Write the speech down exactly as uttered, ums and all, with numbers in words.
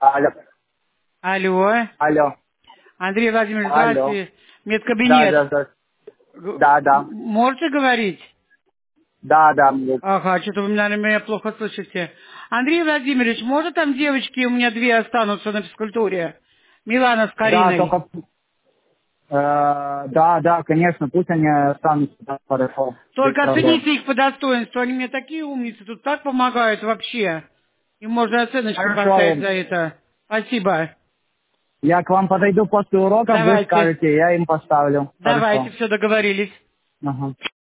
Алло. Алло. Алло. Андрей Владимирович, Алло. здравствуйте. Да, Медкабинет. да, да. Г- Да, да. Можете говорить? Да, да, мне. Ага, что-то вы, наверное, меня плохо слышите. Андрей Владимирович, может там девочки у меня две останутся на физкультуре? Милана с Да, Кариной. только... э, да, да, конечно, пусть они останутся, да, хорошо. Без Только проблем. оцените их по достоинству. Они мне такие умницы, тут так помогают вообще. Им можно оценочку поставить Хорошо. за это. Спасибо. Я к вам подойду после уроков, вы Давайте. скажете, я им поставлю. Давайте, Хорошо. все договорились. Ага.